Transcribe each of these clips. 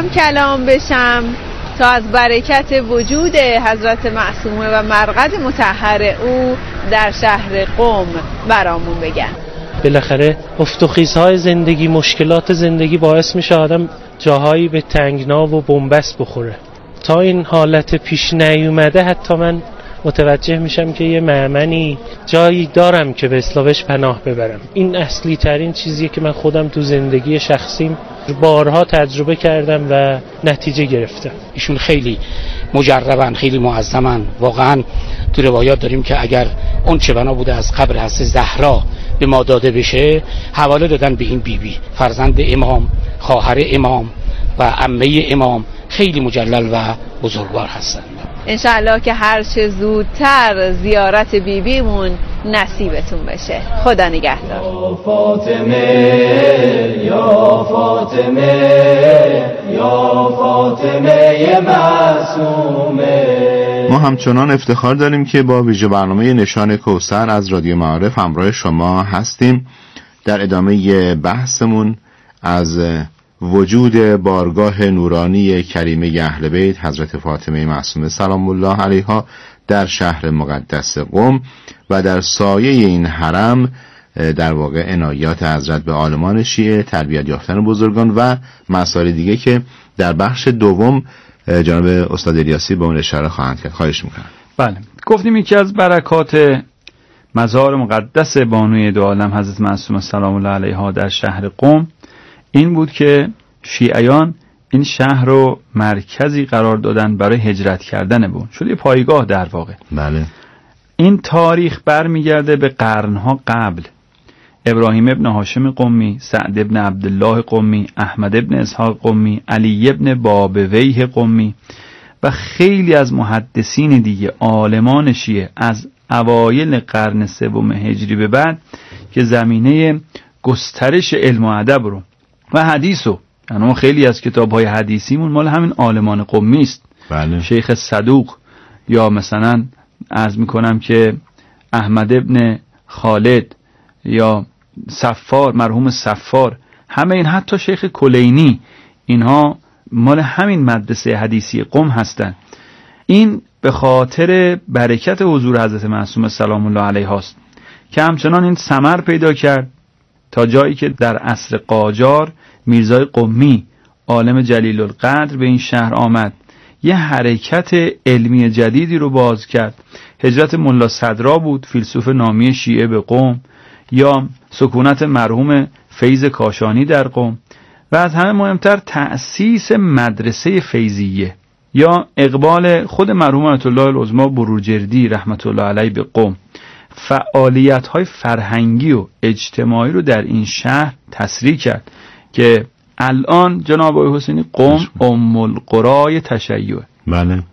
هم کلام بشم تا از برکت وجود حضرت معصومه و مرقد مطهر او در شهر قم برامون بگن. بالاخره افت و خیزهای زندگی، مشکلات زندگی باعث میشه آدم جاهایی به تنگنا و بنبست بخوره. تا این حالت پیش نیومده حتی من متوجه میشم که یه مأمنی جایی دارم که به اصلاحش پناه ببرم. این اصلی ترین چیزیه که من خودم تو زندگی شخصیم بارها تجربه کردم و نتیجه گرفتم. ایشون خیلی مجربن، خیلی معظمن. واقعا تو روایات داریم که اگر اون چه بنا بوده از قبر حضرت زهرا به ما داده بشه حواله دادن به این بیبی، فرزند امام، خواهر امام و عمه امام. خیلی مجلل و بزرگوار هستن. انشاءالله که هر چه زودتر زیارت بیبیمون نصیبتون بشه. خدا نگهدار. یا فاطمه یا فاطمه یا فاطمه معصومه. ما همچنان افتخار داریم که با ویژه برنامه نشان کوثر از رادیو معارف همراه شما هستیم. در ادامه بحثمون از وجود بارگاه نورانی کریمه اهل بیت حضرت فاطمه معصومه سلام الله علیها در شهر مقدس قم و در سایه این حرم در واقع عنایات حضرت به عالمان شیعه، تربیت یافتن بزرگان و مسائل دیگه که در بخش دوم جناب استاد الیاسی به اون اشاره خواهند کرد. خواهش میکنم. بله، گفتیم یکی از برکات مزار مقدس بانوی دو عالم حضرت معصومه سلام الله علیها در شهر قم این بود که شیعیان این شهر رو مرکزی قرار دادن برای هجرت کردن بود. شد یه پایگاه در واقع. بله. این تاریخ برمیگرده به قرنها قبل. ابراهیم ابن هاشم قمی، سعد ابن عبدالله قمی، احمد ابن اسحاق قمی، علی ابن بابویه قمی و خیلی از محدثین دیگه، عالمان شیعه از اوایل قرن سوم هجری به بعد که زمینه گسترش علم و ادب رو و حدیثو، یعنی خیلی از کتاب‌های حدیثیمون مال همین عالمان قمی است. بله. شیخ صدوق یا مثلا عرض میکنم که احمد ابن خالد یا صفار، مرحوم صفار، همه این، حتی شیخ کلینی، اینها مال همین مدرسه حدیثی قم هستن. این به خاطر برکت حضور حضرت معصومه سلام الله علیها است که همچنان این ثمر پیدا کرد تا جایی که در عصر قاجار میرزای قمی عالم جلیل القدر به این شهر آمد، یه حرکت علمی جدیدی رو باز کرد. هجرت ملا صدرا بود، فیلسوف نامی شیعه به قم، یا سکونت مرحوم فیض کاشانی در قم و از همه مهمتر تأسیس مدرسه فیضیه یا اقبال خود مرحوم آیت الله العظمی بروجردی رحمت الله علیه به قم. فعالیت‌های فرهنگی و اجتماعی رو در این شهر تسریع کرد که الان جناب آقای حسینی قم ام القرای تشیع. بله.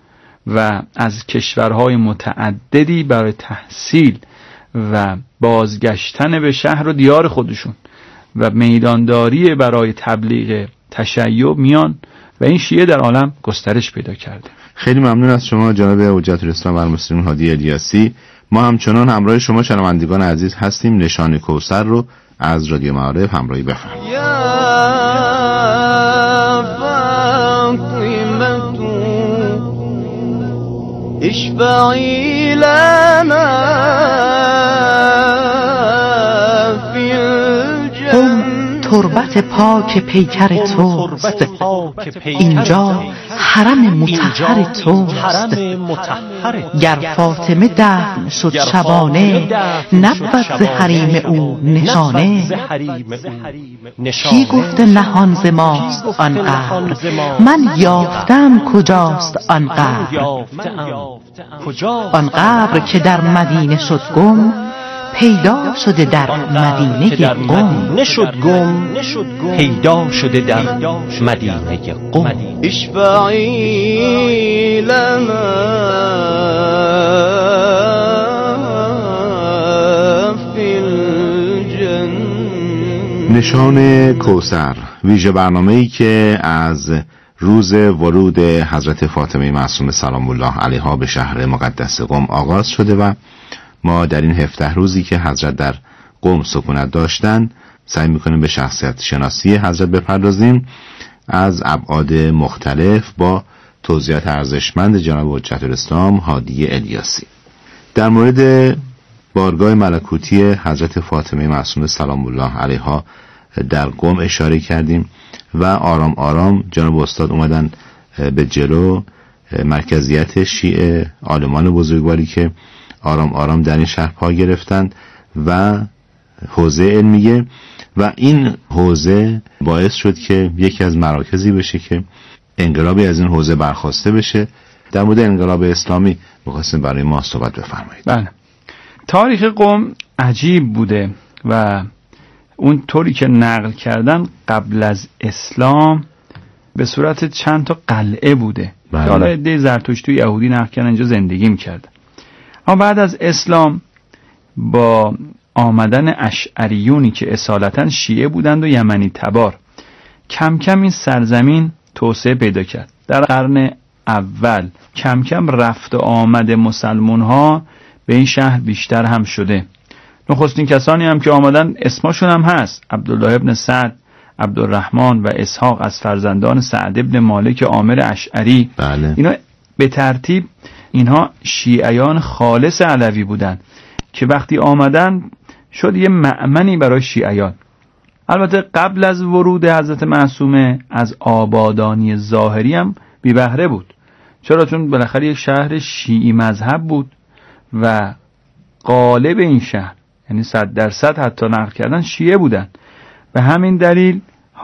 و از کشورهای متعددی برای تحصیل و بازگشتن به شهر و دیار خودشون و میدانداری برای تبلیغ تشیع میان و این شیعه در عالم گسترش پیدا کرده. خیلی ممنون از شما جناب حجت الاسلام و المسلمین هادی الیاسی. ما همچنان همراه شما شنوندگان عزیز هستیم. نشان کوثر رو از رادیو معارف همراهی بفرمایید. یا فاطمه اشفعی لنا فی الجنة. تربت پاک پیکر توست، اینجا حرم مطهر توست. گر فاطمه دفن شد شبانه، نبود ز حریم او نشانه. کی گفته نهان ز ماست آن قبر، من یافتم کجاست آن قبر. آن قبر که در مدینه شد گم، پیدا شده در مدینه قم. پیدا شده در مدینه قم. اشفعی لنا فی الجنة. نشان کوثر، ویژه برنامه‌ای که از روز ورود حضرت فاطمه معصومه سلام الله علیها به شهر مقدس قم آغاز شده و ما در این 17 روزی که حضرت در قم سکونت داشتن سعی میکنیم به شخصیت شناسی حضرت بپردازیم. از ابعاد مختلف با توضیحات ارزشمند جناب حجت الاسلام هادی الیاسی. در مورد بارگاه ملکوتی حضرت فاطمه معصومه سلام الله علیها در قم اشاره کردیم و آرام آرام جناب استاد اومدن به جلو مرکزیت شیعه عالمان بزرگواری که آرام آرام در این شهر پا گرفتند و حوزه علمیه و این حوزه باعث شد که یکی از مراکزی بشه که انقلابی از این حوزه برخواسته بشه. در مورد انقلاب اسلامی می‌خواستیم برای ما صحبت بفرمایید. بله، تاریخ قم عجیب بوده و اون طوری که نقل کردن قبل از اسلام به صورت چند تا قلعه بوده. حالا عده زرتشتی و یهودی نقل کردن اینجا زندگی می‌کردن. اما بعد از اسلام با آمدن اشعریونی که اصالتاً شیعه بودند و یمنی تبار، کم کم این سرزمین توسعه پیدا کرد. در قرن اول کم کم رفت و آمد مسلمان ها به این شهر بیشتر هم شده. نخستین کسانی هم که آمدن اسمشون هم هست: عبدالله ابن سعد، عبدالرحمن و اسحاق از فرزندان سعد ابن مالک عامر اشعری. بله. اینا به ترتیب اینها شیعیان خالص علوی بودن که وقتی آمدن شد یه مأمنی برای شیعیان. البته قبل از ورود حضرت معصومه از آبادانی ظاهری هم بی بهره بود. چرا؟ چون بالاخره یک شهر شیعی مذهب بود و غالب این شهر، یعنی 100% حتی نقل کردن، شیعه بودن. به همین دلیل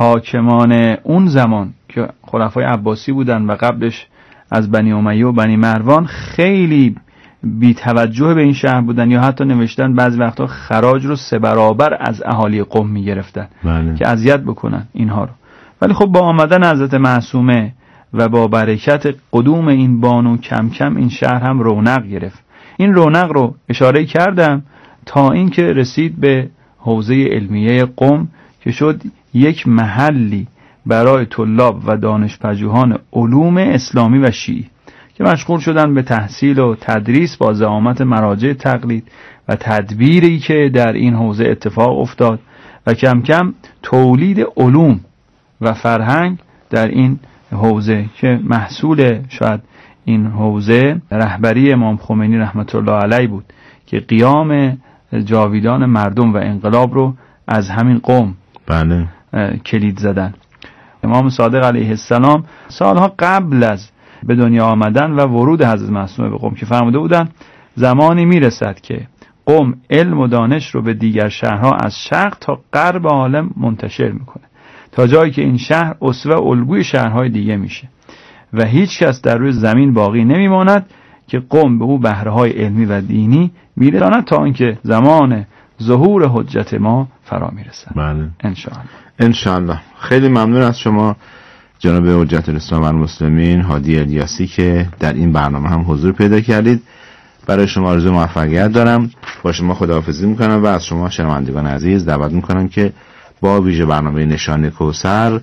حاکمان اون زمان که خلفای عباسی بودن و قبلش از بنی امیه و بنی مروان خیلی بی توجه به این شهر بودن، یا حتی نوشتن بعضی وقتا خراج رو 3 برابر از اهالی قم می گرفتن که اذیت بکنن اینها رو. ولی خب با آمدن حضرت معصومه و با برکت قدوم این بانو کم کم این شهر هم رونق گرفت. این رونق رو اشاره کردم تا این که رسید به حوزه علمیه قم که شد یک محلی برای طلاب و دانشپژوهان علوم اسلامی و شیعی که مشغول شدن به تحصیل و تدریس با زعامت مراجع تقلید و تدبیری که در این حوزه اتفاق افتاد و کم کم تولید علوم و فرهنگ در این حوزه که محصول شاید این حوزه رهبری امام خمینی رحمت الله علیه بود که قیام جاویدان مردم و انقلاب رو از همین قم بله کلید زدن. امام صادق علیه السلام سالها قبل از به دنیا آمدن و ورود حضرت معصومه به قم که فرموده بودن زمانی میرسد که قم علم و دانش رو به دیگر شهرها از شرق تا غرب عالم منتشر میکنه تا جایی که این شهر اسوه الگوی شهرهای دیگه میشه و هیچ کس در روی زمین باقی نمیماند که قم به او بهره‌های علمی و دینی میرساند تا اینکه زمان ظهور حجت ما فرا میرسد. بله انشاءالله. خیلی ممنون از شما جناب حجت الاسلام والمسلمین هادی الیاسی که در این برنامه هم حضور پیدا کردید. برای شما آرزوی موفقیت دارم. با شما خداحافظی میکنم و از شما شنوندگان عزیز دعوت میکنم که با ویژه برنامه نشان کوثر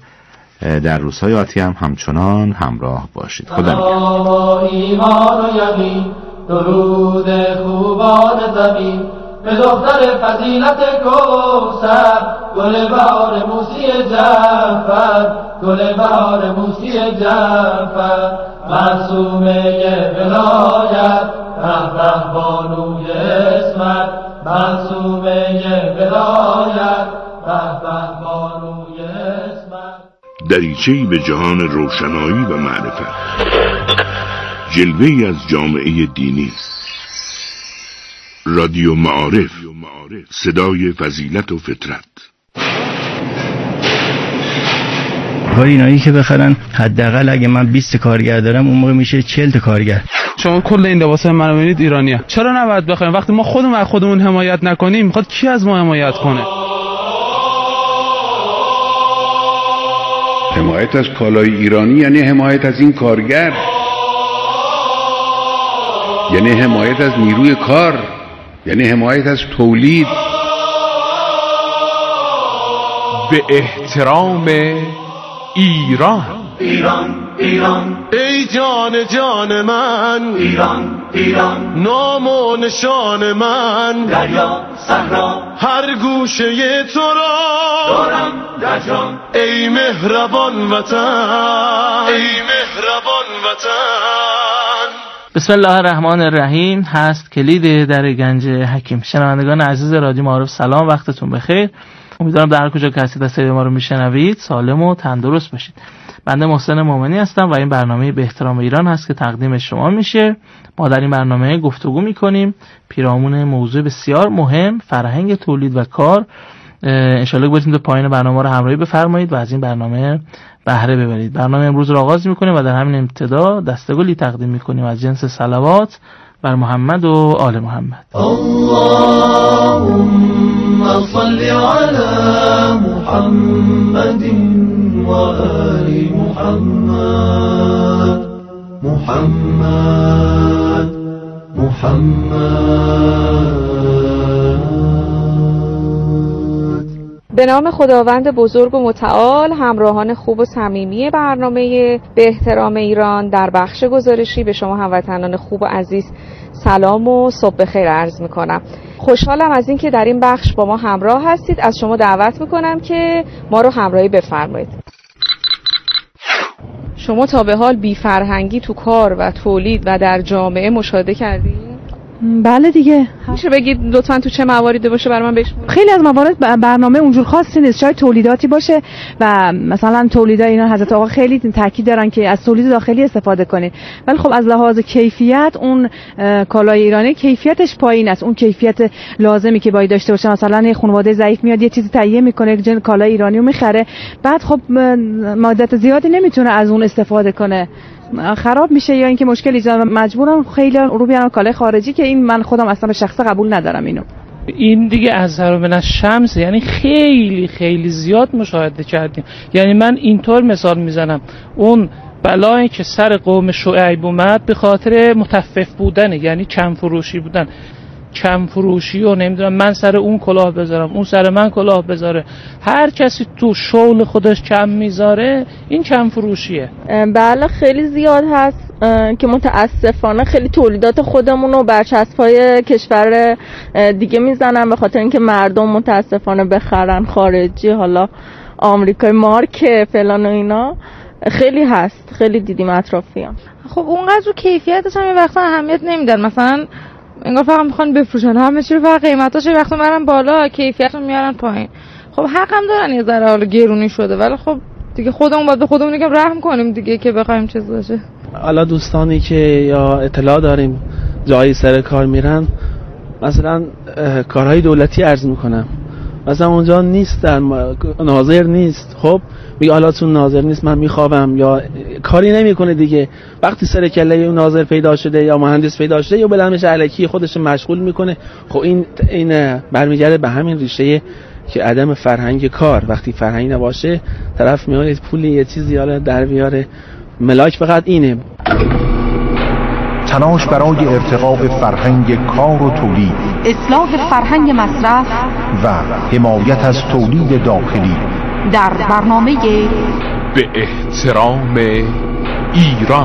در روزهای آتی هم همچنان همراه باشید. خدا نگهدار. ایمان و یقین درود خوبان زمین به دختر فضیلت کوثر گل بهار موسی جعفر گل بهار موسی جعفر معصومه ولایت رهبر بانوی اسمت معصومه ولایت رهبر بانوی اسمت دریچه‌ای به جهان روشنایی و معرفت، جلوه‌ای از جامعه دینی. رادیو معارف، صدای فضیلت و فطرت. اینایی که بخرن حداقل اگه من 20 کارگر دارم اون موقع میشه 40 کارگر. شما کل این لباسای منو میبینید ایرانیه. چرا نباید بخریم؟ وقتی ما خودمون از خودمون حمایت نکنیم میخواد کی از ما حمایت کنه؟ حمایت از کالای ایرانی یعنی حمایت از این کارگر، یعنی حمایت از نیروی کار، یعنی حمایت از تولید. به احترام ایران ایران ایران، ای جان جان من ایران ایران، نام و نشان من دریا صحرا هر گوشه تو را دارم در جان، ای مهربان وطن ای مهربان وطن. بسم الله الرحمن الرحیم. هست کلید در گنج حکیم. شنوندگان عزیز رادیو معارف سلام، وقتتون بخیر. امیدوارم در هر کجا که هستید از صدای ما رو میشنوید سالم و تندرست باشید. بنده محسن مومنی هستم و این برنامه به احترام ایران هست که تقدیم شما میشه. ما در این برنامه گفتگو میکنیم پیرامون موضوع بسیار مهم، فرهنگ تولید و کار. انشالله که بتونید پایان برنامه رو همراهی بفرمایید و از این برنامه بهره ببرید. برنامه امروز رو آغاز میکنیم و در همین ابتدا دستگلی تقدیم میکنیم از جنس صلوات بر محمد و آل محمد. اللهم صل علی محمد و آل محمد. محمد به نام خداوند بزرگ و متعال، همراهان خوب و صمیمی برنامه به احترام ایران، در بخش گزارشی به شما هموطنان خوب و عزیز سلام و صبح بخیر عرض میکنم. خوشحالم از اینکه در این بخش با ما همراه هستید. از شما دعوت میکنم که ما رو همراهی بفرمایید. شما تا به حال بی فرهنگی تو کار و تولید و در جامعه مشاهده کردید؟ بله دیگه. میشه بگید لطفاً تو چه مواردی باشه برای من بشمونید؟ خیلی از موارد برنامه اونجور خاصی نیست، شاید تولیداتی باشه و مثلا تولیدای اینا حضرت آقا خیلی تاکید دارن که از تولید داخلی استفاده کنید، ولی خب از لحاظ کیفیت اون کالای ایرانی کیفیتش پایین است. اون کیفیت لازمی که باید داشته باشه، مثلا یه خانواده ضعیف میاد یه چیزی تهیه میکنه که کالای ایرانی رو میخره، بعد خب مدت زیادی نمیتونه از اون استفاده کنه، خراب میشه یا اینکه مشکل ایجاد، مجبورن خیلی رو بیارن کالای خارجی که این من خودم اصلا به شخصه قبول ندارم اینو. این دیگه از من از شمس، یعنی خیلی خیلی زیاد مشاهده کردیم. یعنی من اینطور مثال میزنم، اون بلایی که سر قوم شعیب اومد به خاطر متفف بودنه، یعنی کم فروشی بودن، کم فروشی و نمیدونم من سر اون کلاه بذارم اون سر من کلاه بذاره، هر کسی تو شغل خودش کم میذاره، این کم فروشیه. بله خیلی زیاد هست که متاسفانه خیلی تولیدات خودمون رو بر چسب‌های کشور دیگه میزنن به خاطر اینکه مردم متاسفانه بخرن خارجی، حالا آمریکای مارک فلان و اینا خیلی هست، خیلی دیدیم اطرافیان. خب اونقدر کیفیتش هم یه وقتا اهمیت نمیدن، مثلا انگار فقط میخوان بفروشن همه چی رو، فقط قیمتاش یه وقتا میارن بالا کیفیت رو میارن پایین. خب حق هم دارن یه ذره حالا گرونی شده، ولی خب دیگه خودمون باید به خودمون یکم رحم کنیم دیگه که بخوایم چیز باشه. حالا دوستانی که یا اطلاع داریم جایی سر کار میرن، مثلا کارهای دولتی عرض میکنم، مثلا اونجا نیست، در ناظر نیست، خب میگه حالا چون ناظر نیست من میخوابم، یا کاری نمیکنه دیگه. وقتی سر کله اون ناظر پیدا شده یا مهندس پیدا شده یا بلندش الکی خودش مشغول میکنه، خب این برمیگرده به همین ریشه که عدم فرهنگ کار. وقتی فرهنگ نباشه طرف میاد پول یه چیزی حالا در بیاره، ملاک فقط اینه. تلاش برای ارتقاء فرهنگ کار و تولید، اصلاح فرهنگ مصرف و حمایت از تولید داخلی در برنامه به احترام ایران.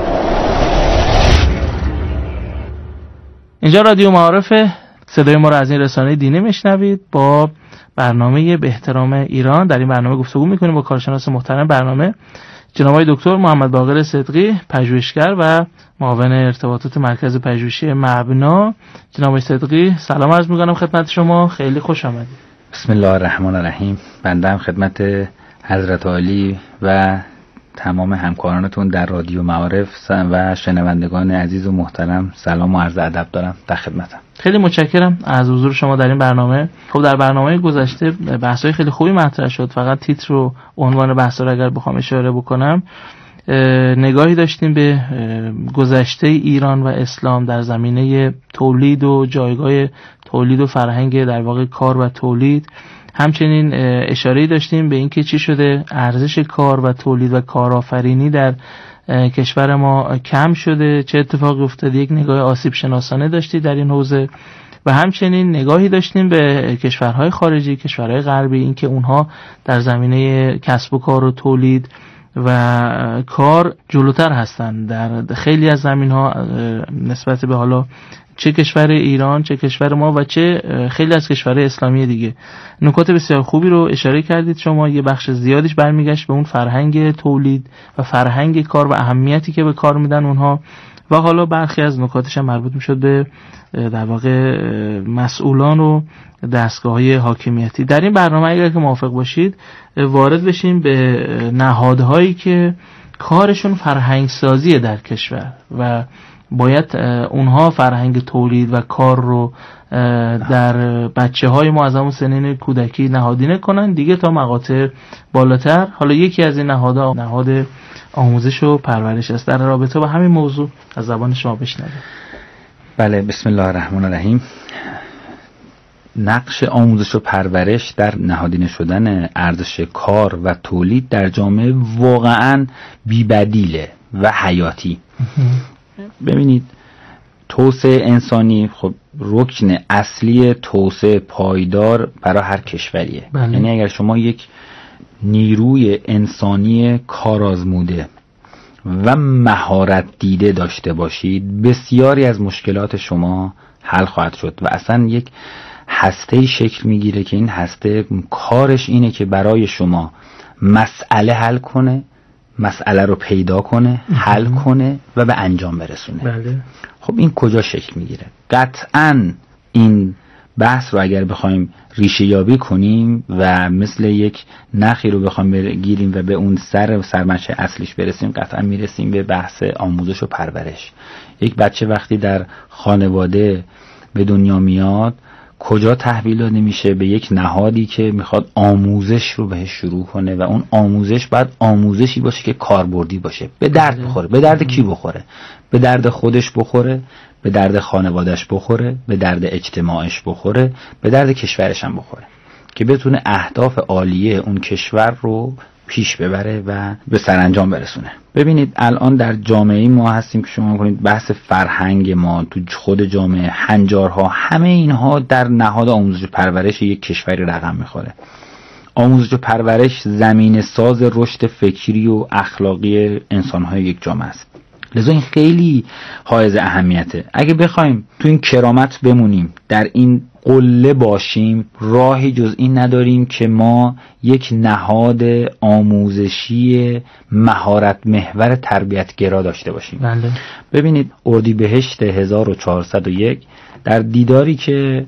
اینجا رادیو معارف، صدای ما رو از این رسانه دینی میشنوید. با برنامه به احترام ایران در این برنامه گفتگو میکنیم با کارشناس محترم برنامه جناب آقای دکتر محمد باقر صدقی، پژوهشگر و معاون ارتباطات مرکز پژوهشی مبنا. جناب آقای صدقی سلام عرض میکنم خدمت شما، خیلی خوش آمدید. بسم الله الرحمن الرحیم. بنده هم خدمت حضرت عالی و تمام همکارانتون در رادیو معارف و شنوندگان عزیز و محترم سلام و عرض ادب دارم، در خدمتم. خیلی متشکرم از حضور شما در این برنامه. خب در برنامه گذشته بحث‌های خیلی خوبی مطرح شد، فقط تیتر و عنوان بحث رو اگر بخوام اشاره بکنم، نگاهی داشتیم به گذشته ایران و اسلام در زمینه تولید و جایگاه تولید و فرهنگ در واقع کار و تولید. همچنین اشاره‌ای داشتیم به اینکه چی شده ارزش کار و تولید و کارآفرینی در کشور ما کم شده، چه اتفاقی افتاده، یک نگاه آسیب شناسانه داشتی در این حوزه. و همچنین نگاهی داشتیم به کشورهای خارجی، کشورهای غربی، اینکه اونها در زمینه کسب و کار و تولید و کار جلوتر هستن در خیلی از زمین‌ها نسبت به حالا چه کشور ایران، چه کشور ما و چه خیلی از کشورهای اسلامی دیگه. نکات بسیار خوبی رو اشاره کردید شما. یه بخش زیادیش برمیگشت به اون فرهنگ تولید و فرهنگ کار و اهمیتی که به کار میدن اونها، و حالا برخی از نکاتش هم مربوط میشد به در واقع مسئولان و دستگاه‌های حاکمیتی. در این برنامه اگر که موافق باشید وارد بشیم به نهادهایی که کارشون فرهنگ سازیه در کشور و باید اونها فرهنگ تولید و کار رو در بچه‌های ما از همون سنین کودکی نهادینه کنن دیگه تا مقاطع بالاتر. حالا یکی از این نهادها نهاد آموزش و پرورش است. در رابطه با همین موضوع از زبان شما بشنویم. بله، بسم الله الرحمن الرحیم. نقش آموزش و پرورش در نهادینه شدن ارزش کار و تولید در جامعه واقعاً بی‌بدیله و حیاتی. ببینید، توسعه انسانی خب رکن اصلی توسعه پایدار برای هر کشوریه. یعنی اگر شما یک نیروی انسانی کارآزموده و مهارت دیده داشته باشید، بسیاری از مشکلات شما حل خواهد شد و اصلا یک هسته شکل میگیره که این هسته کارش اینه که برای شما مسئله حل کنه، مسئله رو پیدا کنه، حل کنه و به انجام برسونه. بله. خب این کجا شکل میگیره؟ قطعاً این بحث رو اگر بخوایم ریشه یابی کنیم و مثل یک نخی رو بخوایم بگیریم و به اون سرمنشأ اصلیش برسیم، قطعاً میرسیم به بحث آموزش و پرورش. یک بچه وقتی در خانواده به دنیا میاد، کجا تحویل داده میشه؟ به یک نهادی که میخواد آموزش رو بهش شروع کنه و اون آموزش باید آموزشی باشه که کاربردی باشه، به درد بخوره. به درد کی بخوره؟ به درد خودش بخوره، به درد خانوادهش بخوره، به درد اجتماعش بخوره، به درد کشورش هم بخوره، که بتونه اهداف عالیه اون کشور رو پیش ببره و به سرانجام برسونه. ببینید الان در جامعه ما هستیم که شما کنید بحث فرهنگ ما تو خود جامعه، هنجارها، همه اینها در نهاد آموزش و پرورش یک کشوری رقم میخوره. آموزش و پرورش زمین ساز رشد فکری و اخلاقی انسانهای یک جامعه است. لذا این خیلی حائز اهمیته. اگه بخوایم تو این کرامت بمونیم، در این قله باشیم، راهی جز این نداریم که ما یک نهاد آموزشی مهارت محور تربیتگرا داشته باشیم. بله. ببینید اردیبهشت 1401 در دیداری که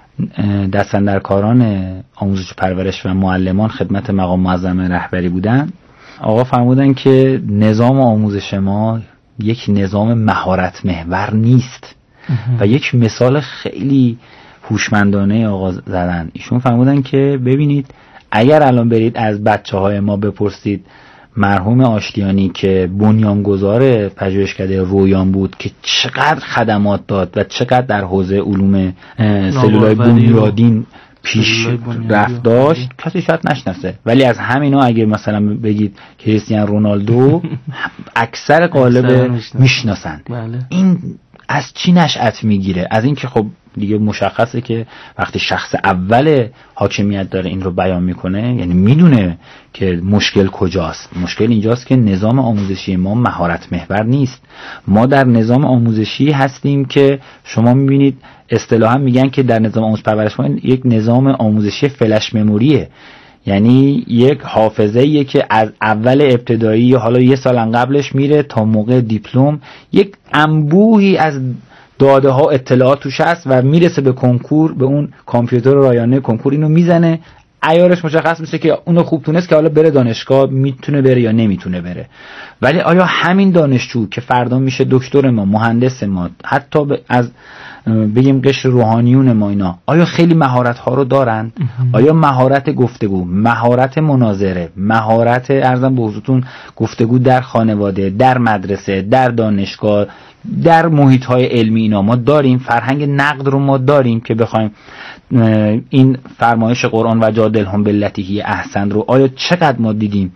دستاندرکاران آموزش و پرورش و معلمان خدمت مقام معظم رهبری بودن، آقا فرمودن که نظام آموزش ما یک نظام مهارت محور نیست و یک مثال خیلی هوشمندانه آقا زدن. ایشون فرمودن که ببینید، اگر الان برید از بچه‌های ما بپرسید، مرحوم آشتیانی که بنیانگذار پژوهشکده رویان بود که چقدر خدمات داد و چقدر در حوزه علوم سلولای بنیادین پیش رفت داشت، کسی شاید نشناسه. ولی از همینا اگه مثلا بگید کریستیانو رونالدو، اکثر قالب میشناسن. بله. این از چی نشأت میگیره؟ از این که خب دیگه مشخصه که وقتی شخص اول حاکمیت داره این رو بیان میکنه، یعنی میدونه که مشکل کجاست. مشکل اینجاست که نظام آموزشی ما مهارت محور نیست. ما در نظام آموزشی هستیم که شما میبینید اصطلاحا میگن که در نظام آموزش پرورش ما یک نظام آموزشی فلش مموریه، یعنی یک حافظه‌ایه که از اول ابتدایی یا حالا یه سال قبلش میره تا موقع دیپلم، یک انبوهی از داده ها اطلاعات توش هست و میرسه به کنکور، به اون کامپیوتر رایانه کنکور، اینو میزنه، عیارش مشخص میشه که اونو خوب تونست که حالا بره دانشگاه، میتونه بره یا نمیتونه بره. ولی آیا همین دانشجو که فردا میشه دکتر ما، مهندس ما، حتی از بگیم قشر روحانیون ما، اینا آیا خیلی مهارت ها رو دارند؟ آیا مهارت گفتگو، مهارت مناظره، مهارت ارزم به حضورتون گفتگو در خانواده، در مدرسه، در دانشگاه، در محیط های علمی اینا ما داریم؟ فرهنگ نقد رو ما داریم که بخوایم این فرمایش قرآن و جادلهم بالتی هی احسن رو آیا چقدر ما دیدیم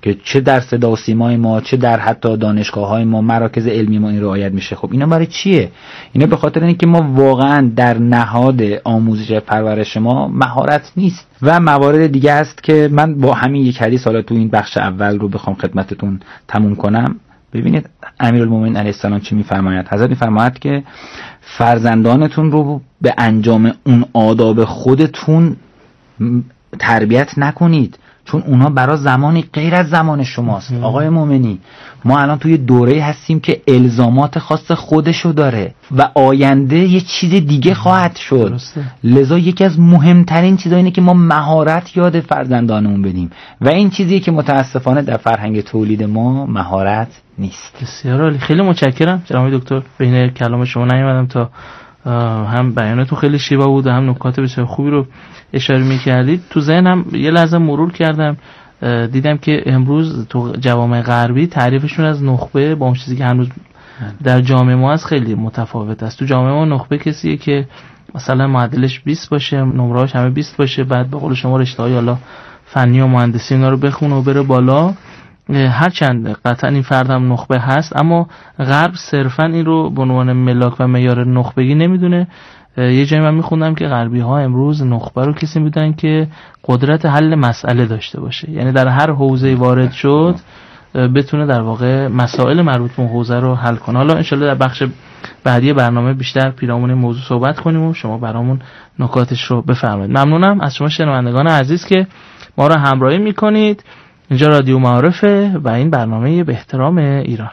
که چه در صدا و سیمای ما، چه در حتی دانشگاه‌های ما، مراکز علمی ما این رعایت میشه. خب اینا برای چیه؟ اینا به خاطر اینکه ما واقعا در نهاد آموزش پرورش ما مهارت نیست. و موارد دیگه است که من با همین یک حدیث حالا تو این بخش اول رو بخوام خدمتتون تموم کنم. ببینید امیرالمومنین علیه السلام چی میفرماید؟ حضرت میفرماید که فرزندانتون رو به انجام اون آداب خودتون تربیت نکنید، چون اونا برای زمانی غیر از زمان شماست. آقای مومنی، ما الان توی دوره هستیم که الزامات خاص خودشو داره و آینده یه چیز دیگه خواهد شد. لذا یکی از مهمترین چیزا اینه که ما مهارت یاد فرزندانمون بدیم و این چیزیه که متاسفانه در فرهنگ تولید ما مهارت نیست. بسیار عالی، خیلی متشکرم جناب دکتر. بین کلام شما نیومدم تا هم بیاناتون خیلی شیوا بود و هم نکات بسیار خوبی رو اشاره می‌کردید. تو ذهنم یه لحظه مرور کردم، دیدم که امروز تو جوامع غربی تعریفشون از نخبه با اون چیزی که هنوز در جامعه ما هست خیلی متفاوت است. تو جامعه ما نخبه کسیه که مثلا معدلش 20 باشه، نمره‌هاش همه 20 باشه، بعد به قول شما رشته‌های حالا فنی و مهندسی اینا رو بخونه و بره بالا. هرچند قطعا این فرد هم نخبه هست، اما غرب صرفا این رو به عنوان ملاک و معیار نخبگی نمیدونه. یه جایی من میخوندم که غربی ها امروز نخبه رو کسی میدونن که قدرت حل مسئله داشته باشه، یعنی در هر حوزه‌ای وارد شد بتونه در واقع مسائل مربوط به حوزه رو حل کنه. حالا انشالله در بخش بعدی برنامه بیشتر پیرامون این موضوع صحبت کنیم و شما برامون نکاتش رو بفرمایید. ممنونم از شما شنوندگان عزیز که ما رو همراهی میکنید. اینجا رادیو معارفه و این برنامه به احترام ایران.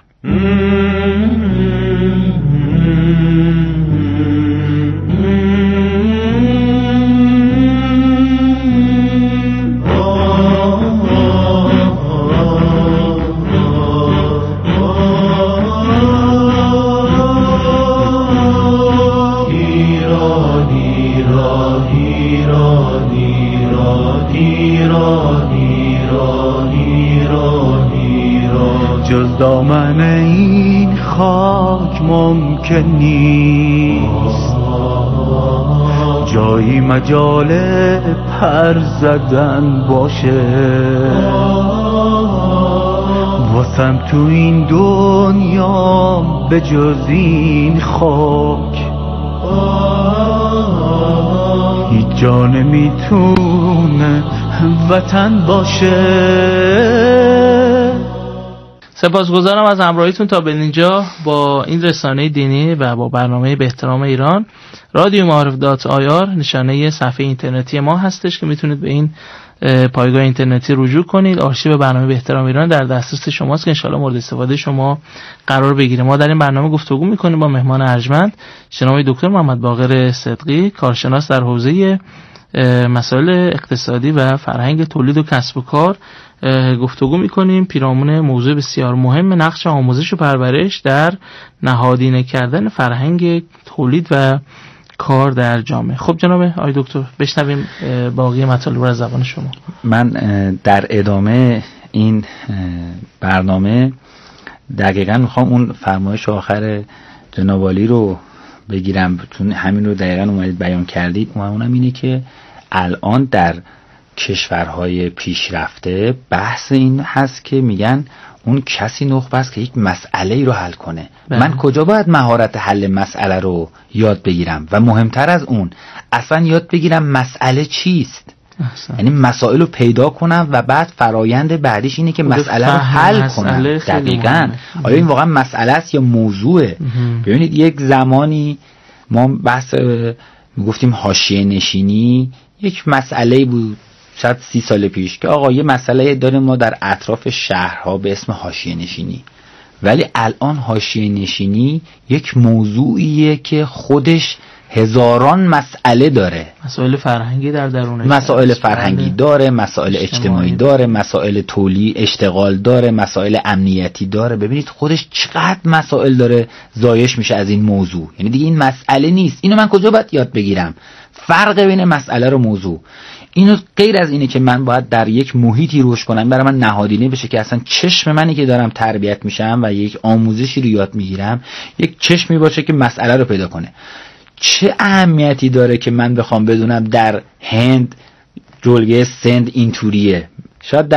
جز دامن این خاک ممکن نیست جایی مجال پر زدن باشه، واسم تو این دنیا به جز این خاک هیچ جا نمیتونه وطن باشه. سپاسگزارم از همراهیتون تا به اینجا با این رسانه دینی و با برنامه به احترام ایران. رادیو معارف.ir نشانه صفحه اینترنتی ما هستش که میتونید به این پایگاه اینترنتی رجوع کنید. آرشیو برنامه به احترام ایران در دسترس شماست که انشالله مورد استفاده شما قرار بگیره. ما در این برنامه گفتگو میکنیم با مهمان ارجمند جناب دکتر محمد باقر صدقی، کارشناس در حوزه مسائل اقتصادی و فرهنگ تولید و کسب و کار. گفتگو میکنیم پیرامون موضوع بسیار مهم، نقش آموزش و پرورش در نهادینه کردن فرهنگ تولید و کار در جامعه. خب جناب آقای دکتر بشنویم باقی مطالب رو از زبان شما. من در ادامه این برنامه دقیقاً میخوام اون فرمایش آخر جناب عالی رو بگیرم، چون همین رو دقیقاً اومدید بیان کردید. اونم اینه که الان در کشورهای پیشرفته بحث این هست که میگن اون کسی نخبه است که یک مسئله رو حل کنه. من کجا باید مهارت حل مسئله رو یاد بگیرم و مهمتر از اون اصلا یاد بگیرم مسئله چیست؟ یعنی مسائل رو پیدا کنم و بعد فرایند بعدیش اینه که مسئله رو حل کنم. دقیقاً آیا این واقعا مسئله است یا موضوعه؟ ببینید یک زمانی ما بحث میگفتیم حاشیه نشینی یک مسئله بود، شاید 30 سال پیش، که آقا یه مسئله داریم ما در اطراف شهرها به اسم حاشیه نشینی، ولی الان حاشیه نشینی یک موضوعیه که خودش هزاران مسئله داره. مسائل فرهنگی در درونش، مسائل فرهنگی داره، مسائل اجتماعی داره، مسائل تولید اشتغال داره، مسائل امنیتی داره. ببینید خودش چقدر مسائل داره زایش میشه از این موضوع. یعنی دیگه این مسئله نیست. اینو من کجا باید یاد بگیرم؟ فرق بین مسئله و موضوع اینو غیر از اینه که من باید در یک محیطی رشد کنم برای من نهادینه بشه که اصلا چشم منی که دارم تربیت میشم و یک آموزشی رو یاد میگیرم یک چشمی باشه که مسئله رو پیدا کنه. چه اهمیتی داره که من بخوام بدونم در هند جلگه سند اینطوریه، شاید در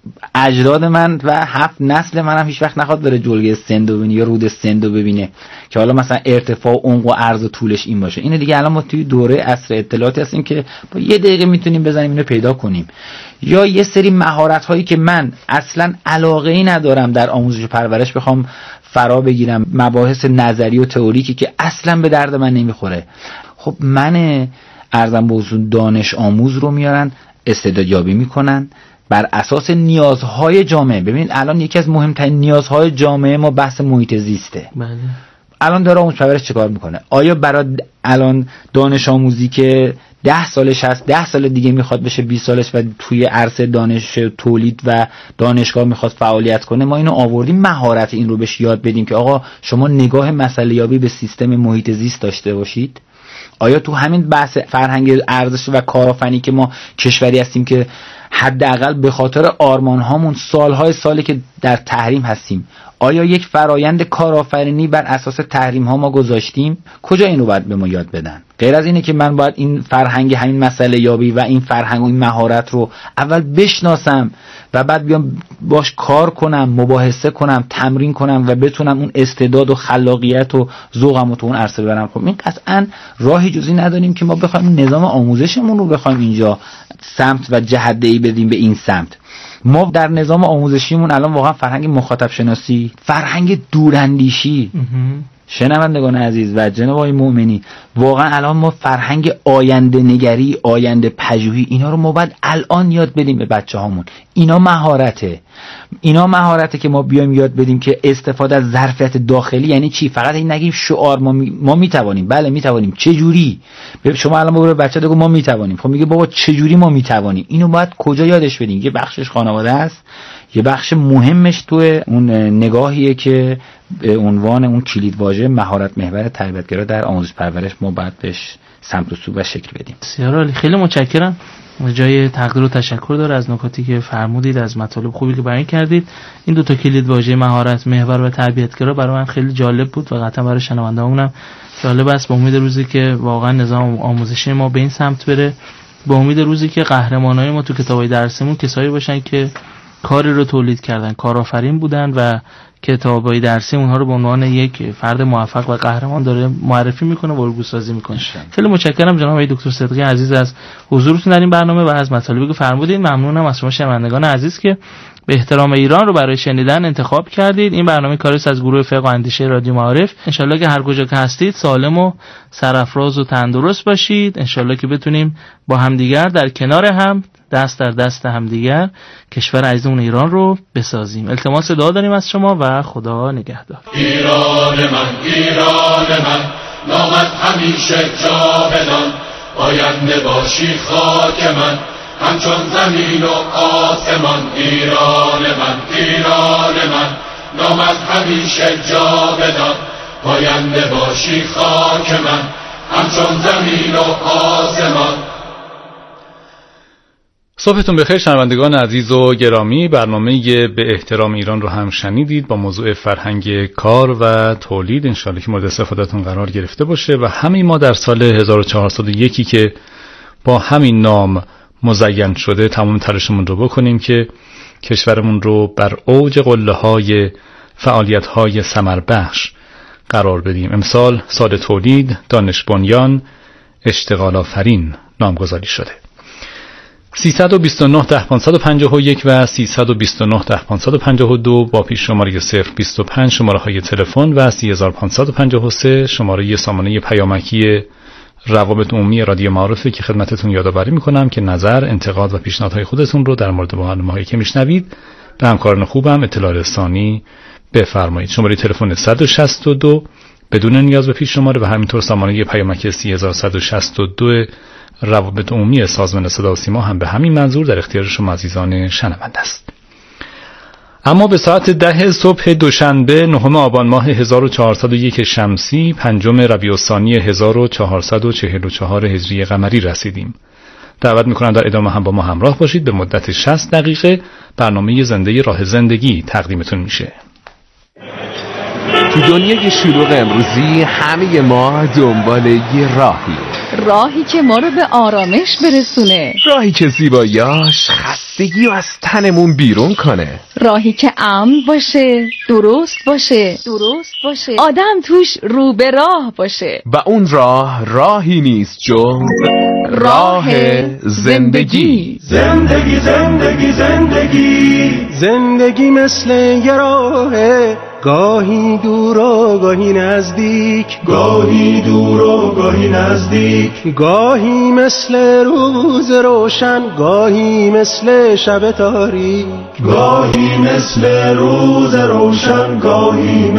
اجداد من و 7 نسل من هم هیچ وقت نخواد بره جلگه سندو ببینه یا رود سندو ببینه که حالا مثلا ارتفاع و عمق و عرض و طولش این باشه. اینو دیگه الان ما توی دوره عصر اطلاعاتی هستیم که با یه دقیقه میتونیم بزنیم اینو پیدا کنیم. یا یه سری مهارت هایی که من اصلا علاقه ای ندارم در آموزش و پرورش بخوام فرا بگیرم، مباحث نظری و تئوریکی که اصلا به درد من نمیخوره، خب من ارزم به حضور دانش آموز رو میارن استعدادیابی میکنن بر اساس نیازهای جامعه. ببین الان یکی از مهمترین نیازهای جامعه ما بحث محیط زیسته. بله. الان داره آموزش پرورش چیکار میکنه؟ آیا برای الان دانش آموزی که 10 سالش هست 10 سال دیگه میخواد بشه 20 سالش و توی عرصه دانش تولید و دانشگاه میخواد فعالیت کنه، ما اینو آوردیم مهارت این رو بهش یاد بدیم که آقا شما نگاه مسئله یابی به سیستم محیط زیست داشته باشید. آیا تو همین بحث فرهنگ ارزش و کارآفرینی که ما کشوری هستیم که حداقل به خاطر آرمان هامون سالهای سالی که در تحریم هستیم، آیا یک فرایند کارآفرینی بر اساس تحریم ها ما گذاشتیم؟ کجا اینو باید به ما یاد بدن؟ غیر از اینه که من باید این فرهنگ همین مسئله یابی و این فرهنگ و این مهارت رو اول بشناسم و بعد بیام باش کار کنم، مباحثه کنم، تمرین کنم و بتونم اون استعداد و خلاقیت و ذوقم رو تو اون عرصه ببرم. خب این قطعاً راهی جزئی نداریم که ما بخوایم نظام آموزشمون رو بخوایم اینجا سمت و جهت‌دهی بدیم به این سمت. ما در نظام آموزشیمون الان واقعا فرهنگ مخاطب شناسی، فرهنگ دوراندیشی، شنوندگان عزیز و جناب آقای مؤمنی، واقعا الان ما فرهنگ آینده نگری، آینده پژوهی، اینا رو ما باید الان یاد بدیم به بچه‌هامون. اینا مهارته که ما بیایم یاد بدیم که استفاده از ظرفیت داخلی یعنی چی. فقط این نگیم شعار ما میتوانیم. بله میتوانیم. چه جوری؟ شما الان برو بچه بگو ما میتوانیم، خب میگه بابا چه جوری ما میتوانیم؟ اینو باید کجا یادش بدیم؟ یه بخشش خانواده است، یه بخش مهمش تو اون نگاهیه که به عنوان اون کلیدواژه مهارت محور تربیتگرا در آموزش پرورش ما باید بهش سمت و سو و شکل بدیم. بسیار عالی، خیلی متشکرم. جای تقدیر و تشکر داره از نکاتی که فرمودید، از مطالب خوبی که بیان کردید. این دو تا کلیدواژه مهارت محور و تربیتگرا برای من خیلی جالب بود و قطعا برای شنوندهامونم جالب است. به امید روزی که واقعا نظام آموزشی ما به این سمت بره، به امید روزی که قهرمانای ما تو کتابای درسمون کسایی باشن که کاری رو تولید کردن، کارآفرین بودن و کتابای درسی اونها رو به عنوان یک فرد موفق و قهرمان داره معرفی میکنه و الگو سازی میکنه. خیلی متشکرم جناب آقای دکتر صدقی عزیز از حضورتون در این برنامه و از مطالبی که فرمودید. ممنونم از شما شنوندگان عزیز که به احترام ایران رو برای شنیدن انتخاب کردید. این برنامه کاریست از گروه فقه و اندیشه رادیو معارف. انشالله که هر کجا که هستید سالم و سرافراز و تندرست باشید. انشالله که بتونیم با همدیگر در کنار هم، دست در دست همدیگر، کشور عزیزمون ایران رو بسازیم. التماس دعا داریم از شما و خدا نگهدار. ایران من نامت همیشه جاودان، آینده باشی خاک من همچون زمین و آسمان. ایران من نامت همیشه جاودان، آینده باشی خاک من همچون زمین و آسمان. صبحتون بخیر شنوندگان عزیز و گرامی. برنامه به احترام ایران رو هم شنیدید با موضوع فرهنگ کار و تولید. انشالله که مورد استفادهتون قرار گرفته باشه و همین ما در سال 1401 که با همین نام مزین شده تمام تلاشمون رو بکنیم که کشورمون رو بر اوج قله‌های فعالیت‌های ثمربخش قرار بدیم. امسال سال تولید، دانش بنیان، اشتغال آفرین نامگذاری شده. 329 10551 و 329 10552 با پیش شماره 025 شماره های تلفن و 3553 شماره سامانه پیامکی روابط عمومی رادیو معارفه که خدمتتون یادآوری میکنم که نظر، انتقاد و پیشنهادهای خودتون رو در مورد برنامه‌هایی که میشنوید به همکاران خوبم اطلاع رسانی بفرمایید. شماره تلفن 162 بدون نیاز به پیش شماره و همینطور سامانه پیامکی 3162 روابط عمومی سازمان صدا و سیما هم به همین منظور در اختیار شما عزیزان شنونده است. اما به ساعت 10 صبح دوشنبه 9 آبان ماه 1401 شمسی 5 ربیع الثانی 1444 هجری قمری رسیدیم. دعوت میکنم در ادامه هم با ما همراه باشید. به مدت 60 دقیقه برنامه زنده راه زندگی تقدیمتون میشه. تو دنیای شلوغ امروزی همه ما دنبال یه راهی راهی که ما رو به آرامش برسونه، راهی که زیباییاش خستگی رو از تنمون بیرون کنه، راهی که امن باشه، درست باشه، آدم توش رو به راه باشه. و اون راه راهی نیست جز راه زندگی. زندگی زندگی زندگی زندگی مثل یه راهه، گاهی دور و گاهی نزدیک، گاهی دور و گاهی نزدیک، گاهی مثل روز روشن، گاهی مثل شب تاریک، گاهی مثل روز روشن، گاهی